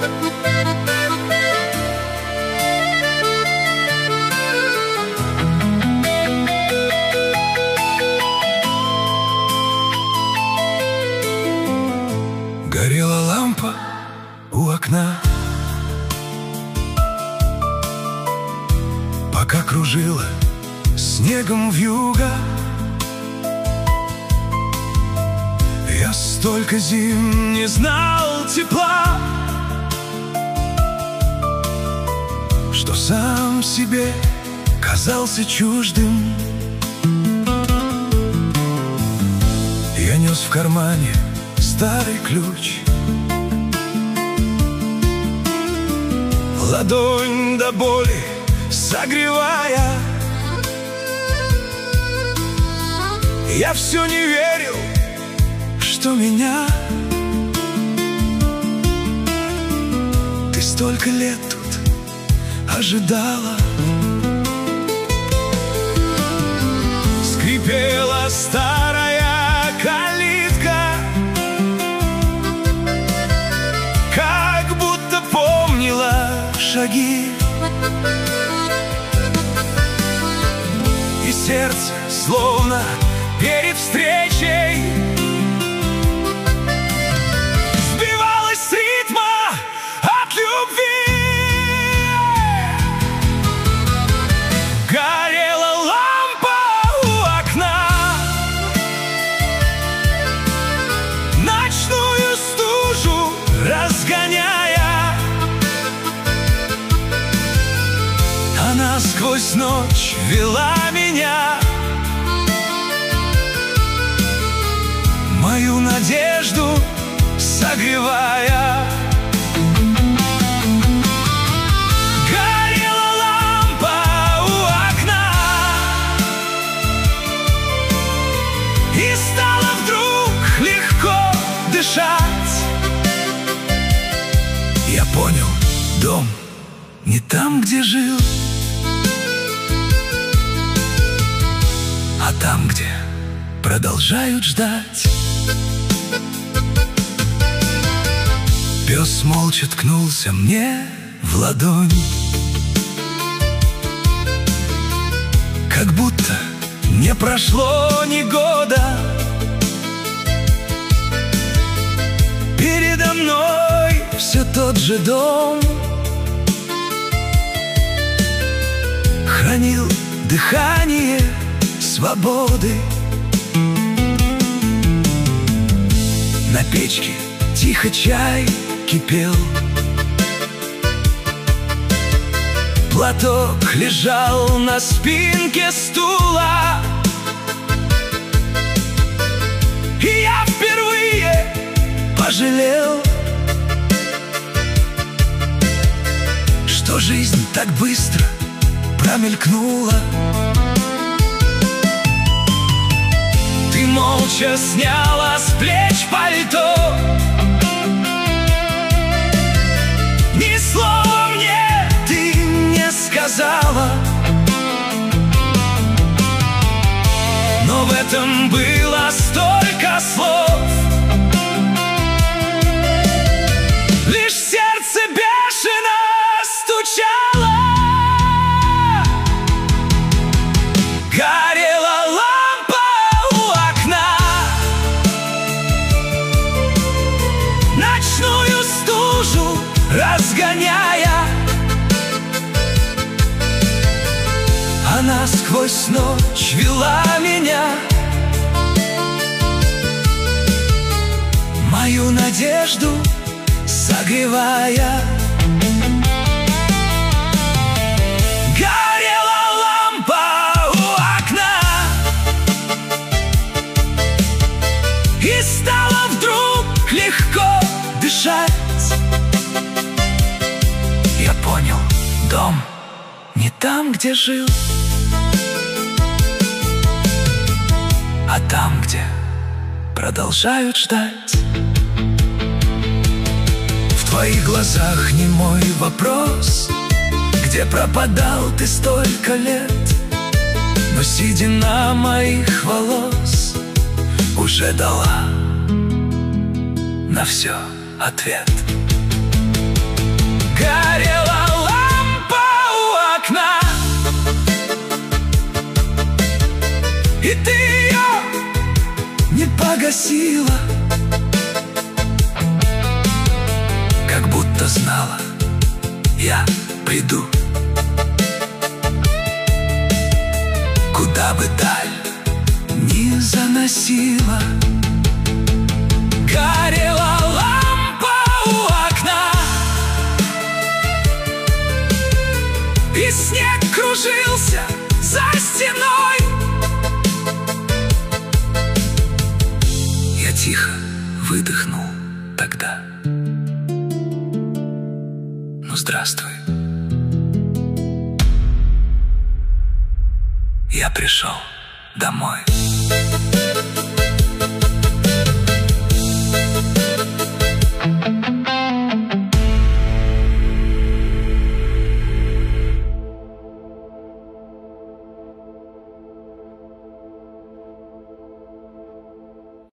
Горела лампа у окна, пока кружила снегом вьюга. Я столько зим не знал тепла, что сам себе казался чуждым. Я нес в кармане старый ключ, ладонь до боли согревая. Я все не верил, что меня ты столько лет тут ожидала. Скрипела старая калитка, как будто помнила шаги, и сердце словно перед встречей сбивалось с ритма от любви. Горела лампа у окна, ночную стужу разгоняя. Она сквозь ночь вела меня, мою надежду согревая. Горела лампа у окна, и стало вдруг легко дышать. Я понял, дом не там, где жил, а там, где продолжают ждать. Пес молча ткнулся мне в ладонь, как будто не прошло ни года. Передо мной все тот же дом хранил дыхание свободы. На печке тихо чай кипел, платок лежал на спинке стула, и я впервые пожалел, что жизнь так быстро промелькнула. Ты молча сняла с плеч пальто, ни слова мне ты не сказала, но в этом было столько слов. Лишь сердце бешено стучало. Горела лампа у окна, ночную стужу разгоняя. Она сквозь ночь вела меня, мою надежду согревая. Горела лампа у окна, и стало вдруг легко дышать. Я понял, дом не там, где жил, а там, где продолжают ждать. В твоих глазах немой вопрос: где пропадал ты столько лет? Но седина моих волос уже дала на все ответ. и ты ее не погасила. Как будто знала, я приду, куда бы даль не заносила. Горела лампа у окна, и снег кружился за стеной. Я тихо выдохнул тогда: ну, здравствуй. Я пришел домой.